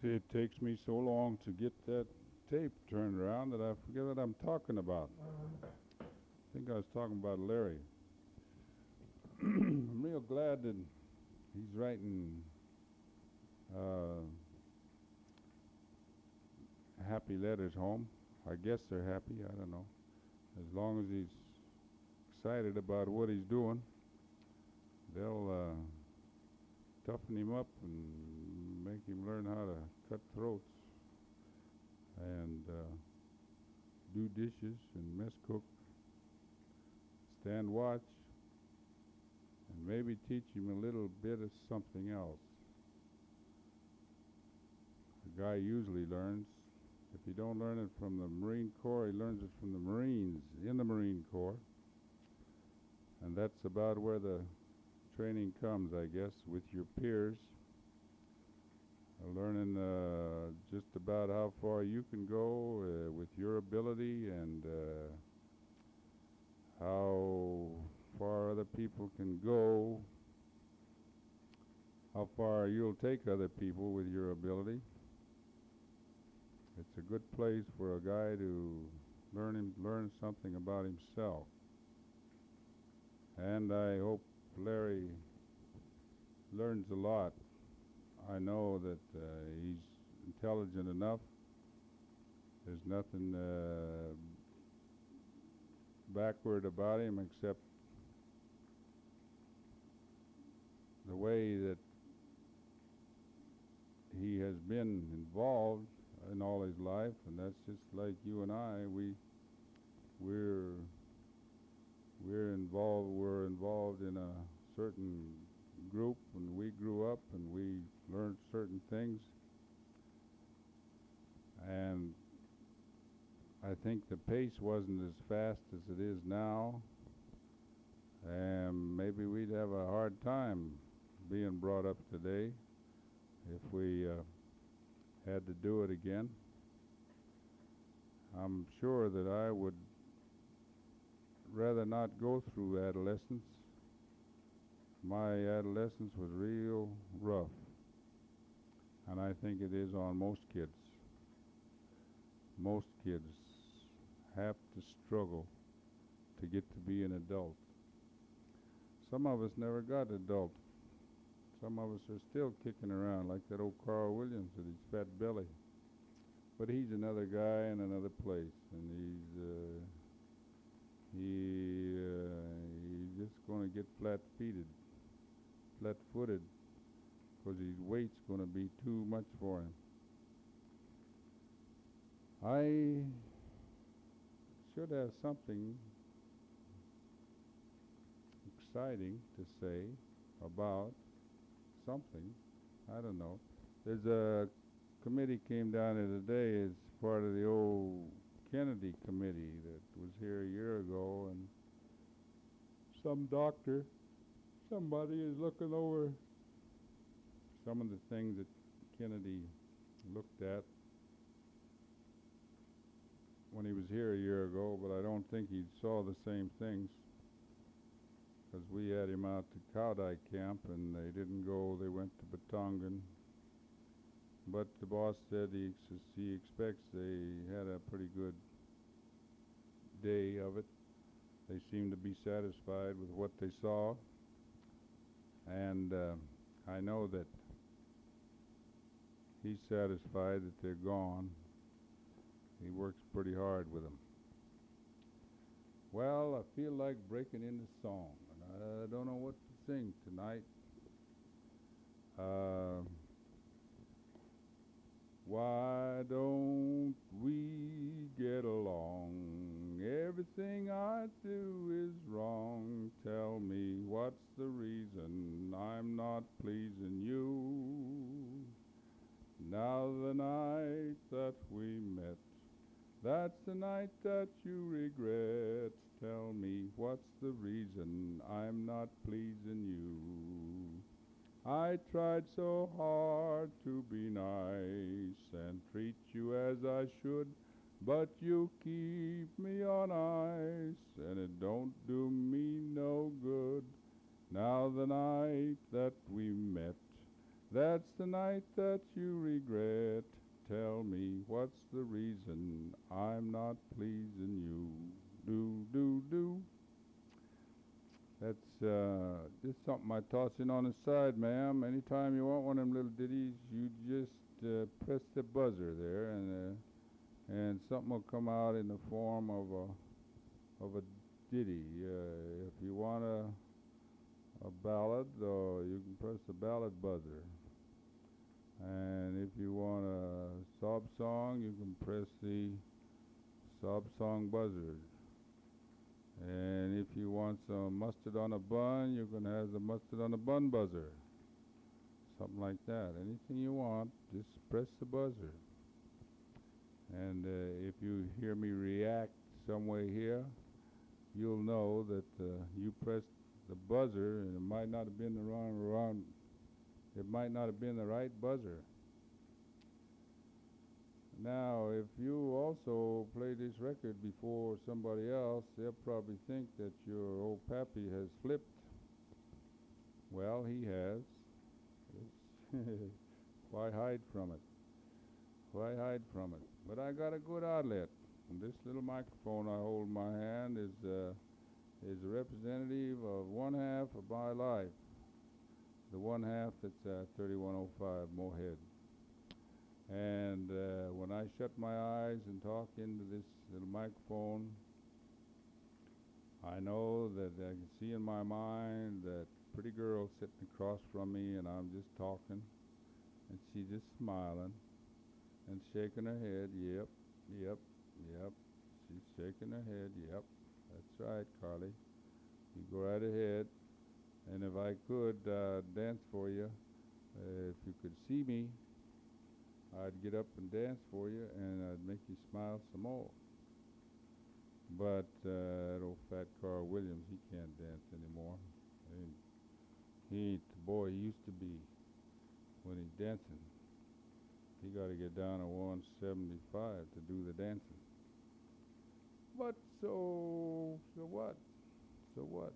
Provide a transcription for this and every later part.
It takes me so long to get that tape turned around that I forget what I'm talking about. I think I was talking about Larry. I'm real glad that he's writing uh, happy letters home. I guess they're happy. I don't know. As long as he's excited about what he's doing, they'll toughen him up and make him learn how to cut throats and do dishes and mess cook, stand watch, and maybe teach him a little bit of something else. The guy usually learns. If he don't learn it from the Marine Corps, he learns it from the Marines in the Marine Corps. And that's about where the training comes, I guess, with your peers. Learning just about how far you can go with your ability and how far other people can go, how far you'll take other people with your ability. It's a good place for a guy to learn something about himself. And I hope Larry learns a lot. I know that he's intelligent enough. There's nothing backward about him except the way that he has been involved in all his life, and that's just like you and I. We're involved in a certain group, and we grew up and we learned certain things, and I think the pace wasn't as fast as it is now, and maybe we'd have a hard time being brought up today if we had to do it again. I'm sure that I would rather not go through adolescence. My adolescence was real rough, and I think it is on most kids. Most kids have to struggle to get to be an adult. Some of us never got adult. Some of us are still kicking around like that old Carl Williams with his fat belly. But he's another guy in another place, and he's just going to get flat-footed, because his weight's going to be too much for him. I should have something exciting to say about something. I don't know. There's a committee came down here today as part of the old Kennedy committee that was here a year ago, and somebody is looking over some of the things that Kennedy looked at when he was here a year ago, but I don't think he saw the same things, because we had him out to Cowdike Camp and they didn't go. They went to Batongan, but the boss said he expects they had a pretty good day of it. They seemed to be satisfied with what they saw, and I know that he's satisfied that they're gone. He works pretty hard with them. Well, I feel like breaking into song, and I don't know what to sing tonight. Why don't we get along? Everything I do is wrong. Tell me what's the reason I'm not pleasing you? Now the night that we met, that's the night that you regret. Tell me what's the reason I'm not pleasing you? I tried so hard to be nice and treat you as I should, but you keep me on ice, and it don't do me no good. Now the night that we met, That's the night that you regret. Tell me what's the reason I'm not pleasing you. Do, do, do. That's just something I toss in on the side, ma'am. Anytime you want one of them little ditties, you just press the buzzer there, and something will come out in the form of a ditty. If you want a ballad, you can press the ballad buzzer. And if you want a sob song, you can press the sob song buzzer. And if you want some mustard on a bun, you can have the mustard on a bun buzzer. Something like that. Anything you want, just press the buzzer. And if you hear me react some way here, you'll know that you pressed the buzzer, and it might not have been it might not have been the right buzzer. Now, if you also play this record before somebody else, they'll probably think that your old pappy has flipped. Well, he has. Why hide from it? Why hide from it? But I got a good outlet. And this little microphone I hold in my hand is a representative of one half of my life. The one half that's 3105 Moorhead. And when I shut my eyes and talk into this little microphone, I know that I can see in my mind that pretty girl sitting across from me, and I'm just talking, and she's just smiling and shaking her head. Yep, yep, yep. She's shaking her head. Yep, that's right, Carly. You go right ahead. And if I could dance for you, if you could see me, I'd get up and dance for you, and I'd make you smile some more. But that old fat Carl Williams, he can't dance anymore. He ain't the boy he used to be when he's dancing. He got to get down to 175 to do the dancing. But so what? So what?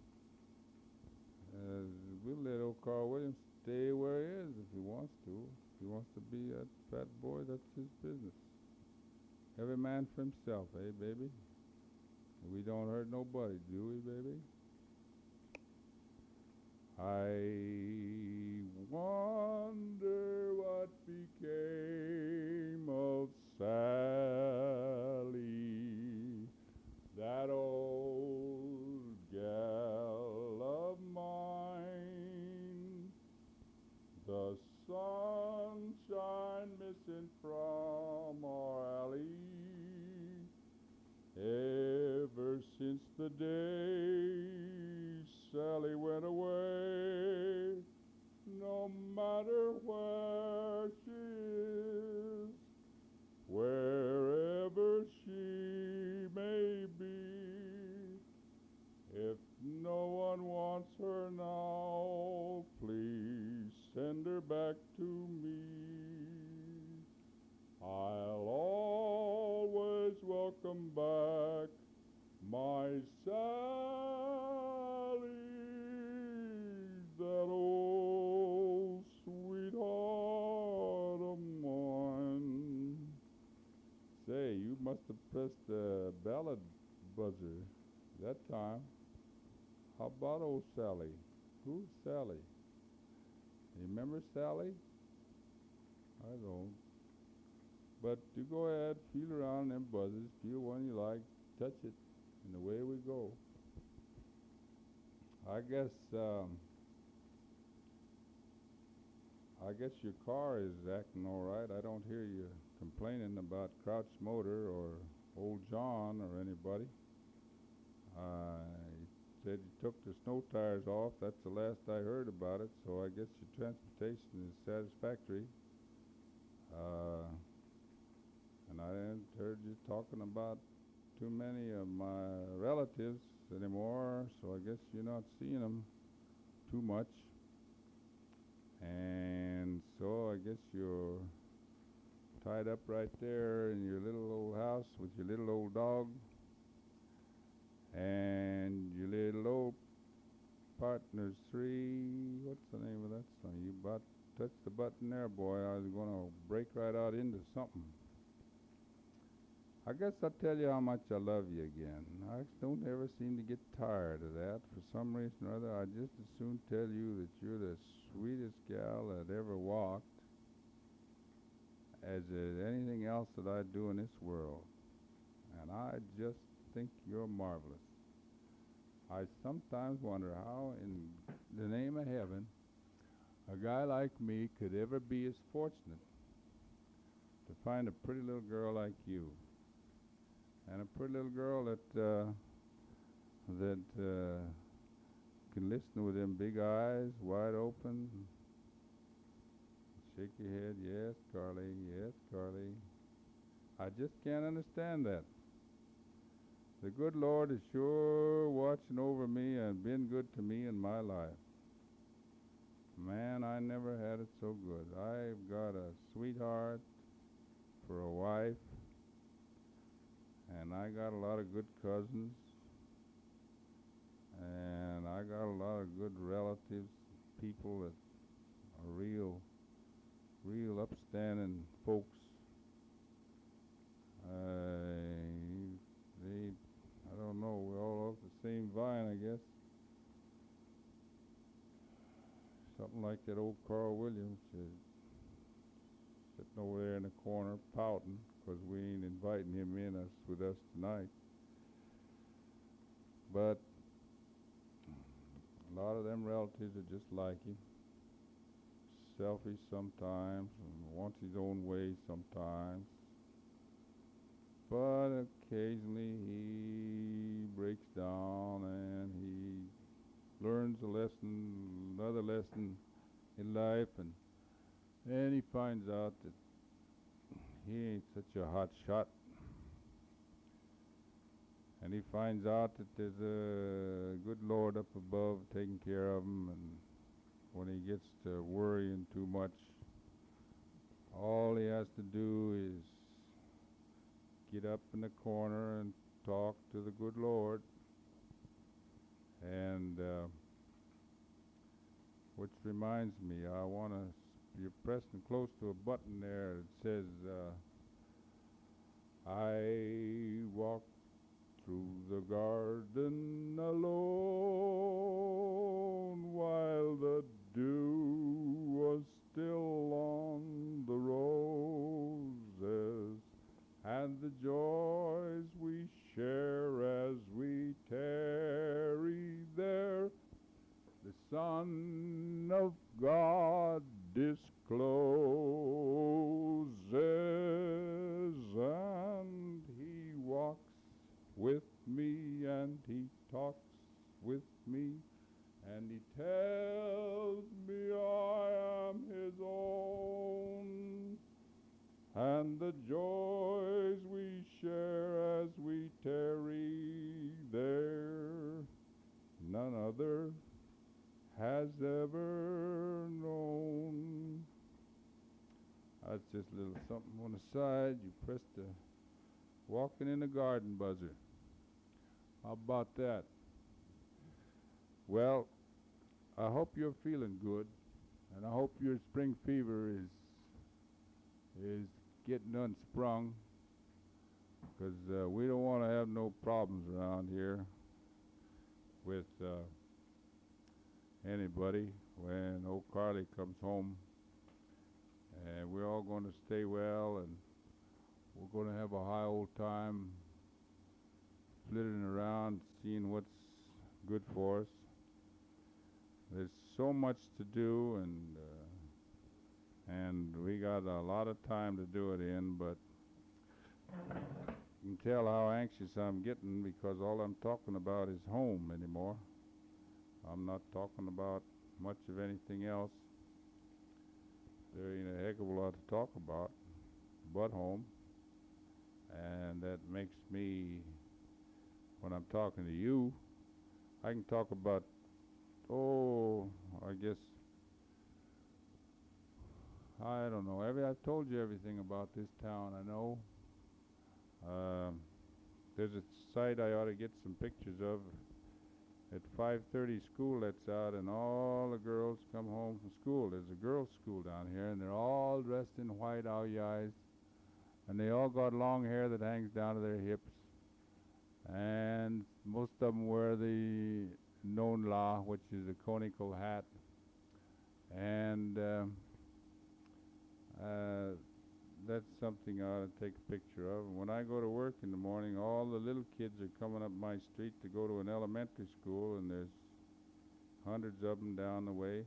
We'll let old Carl Williams stay where he is if he wants to. If he wants to be a fat boy, that's his business. Every man for himself, eh, baby? We don't hurt nobody, do we, baby? I wonder what became of Sally, that old gal of mine. The sunshine missing from our alley ever since the day Sally went away. No matter where she is, wherever she may be, if no one wants her now, please send her back to me. I'll always welcome back my Sally, that old sweetheart of mine. Say, you must have pressed the ballad buzzer that time. How about old Sally? Who's Sally? You remember Sally? I don't. But you go ahead, feel around them buzzers, feel one you like, touch it, and away we go. I guess your car is acting all right. I don't hear you complaining about Crouch Motor or Old John or anybody. You said you took the snow tires off. That's the last I heard about it, so I guess your transportation is satisfactory. And I haven't heard you talking about too many of my relatives anymore, so I guess you're not seeing them too much. And so I guess you're tied up right there in your little old house with your little old dog and your little old Partners 3. What's the name of that song? You touched the button there, boy, I was going to break right out into something. I guess I'll tell you how much I love you again. I don't ever seem to get tired of that. For some reason or other, I just as soon tell you that you're the sweetest gal that ever walked as anything else that I do in this world. And I just think you're marvelous. I sometimes wonder how, in the name of heaven, a guy like me could ever be as fortunate to find a pretty little girl like you. And a pretty little girl that can listen with them big eyes wide open. Shake your head, yes, Carly, yes, Carly. I just can't understand that. The good Lord is sure watching over me and been good to me in my life. Man, I never had it so good. I've got a sweetheart for a wife, and I got a lot of good cousins, and I got a lot of good relatives, people that are real upstanding folks. I don't know, we're all off the same vine, I guess. Something like that old Carl Williams sitting over there in the corner pouting because we ain't inviting him in with us tonight. But a lot of them relatives are just like him. Selfish sometimes and wants his own way sometimes. But occasionally he breaks down and he learns another lesson in life, and then he finds out that he ain't such a hot shot. And he finds out that there's a good Lord up above taking care of him, and when he gets to worrying too much, all he has to do is get up in the corner and talk to the good Lord. And which reminds me, you're pressing close to a button there that says, I walked through the garden alone while the dew was still on the roses, and the joys we share as we tarry there, the Son of God discloses, and he walks with me, and he talks with me, and he tells me I am his own, and the joys we share as we tarry there, none other has ever known. That's just a little something on the side. You press the walking in the garden buzzer. How about that? Well, I hope you're feeling good, and I hope your spring fever is getting unsprung, because we don't want to have no problems around here with anybody when old Carly comes home. And we're all going to stay well, and we're going to have a high old time flitting around, seeing what's good for us. There's so much to do, and we got a lot of time to do it in, but you can tell how anxious I'm getting because all I'm talking about is home anymore. I'm not talking about much of anything else. There ain't a heck of a lot to talk about but home. And that makes me, when I'm talking to you, I can talk about, I guess, I don't know. I've told you everything about this town, I know. There's a site I ought to get some pictures of At 5:30 school lets out and all the girls come home from school. There's a girls' school down here and they're all dressed in white eyes and they all got long hair that hangs down to their hips. And most of them wear the non la, which is a conical hat. And that's something I ought to take a picture of. And when I go to work in the morning, all the little kids are coming up my street to go to an elementary school, and there's hundreds of them down the way.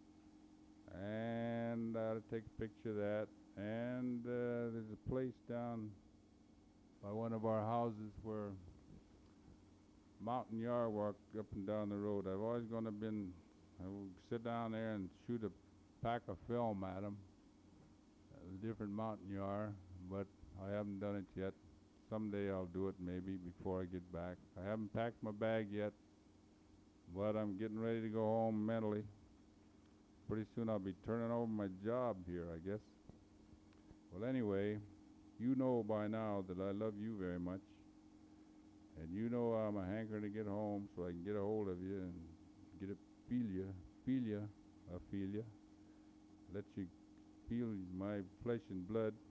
And I ought to take a picture of that. And there's a place down by one of our houses where Mountain Yard walk up and down the road. I've always I would sit down there and shoot a pack of film at them. A different mountain Yard, but I haven't done it yet. Someday I'll do it maybe before I get back. I haven't packed my bag yet, but I'm getting ready to go home mentally. Pretty soon I'll be turning over my job here, I guess. Well, anyway, you know by now that I love you very much. And you know I'm a hankering to get home so I can get a hold of you and get a feel ya, let you feel my flesh and blood.